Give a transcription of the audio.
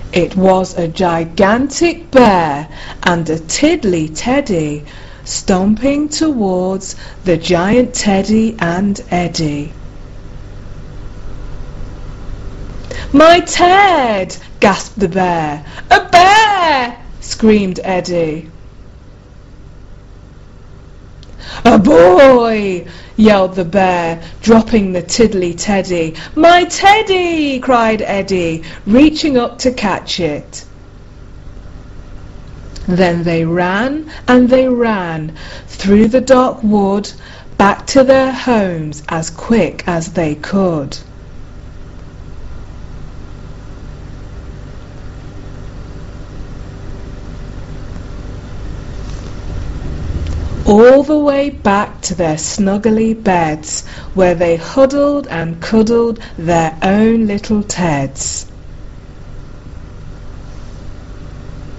It was a gigantic bear and a tiddly Teddy, stomping towards the giant Teddy and Eddie. "My Ted!" gasped the bear. "A bear!" screamed Eddie. "A boy!" yelled the bear, dropping the tiddly Teddy. "My Teddy!" cried Eddie, reaching up to catch it. Then they ran and they ran through the dark wood back to their homes as quick as they could. All the way back to their snuggly beds, where they huddled and cuddled their own little Teds.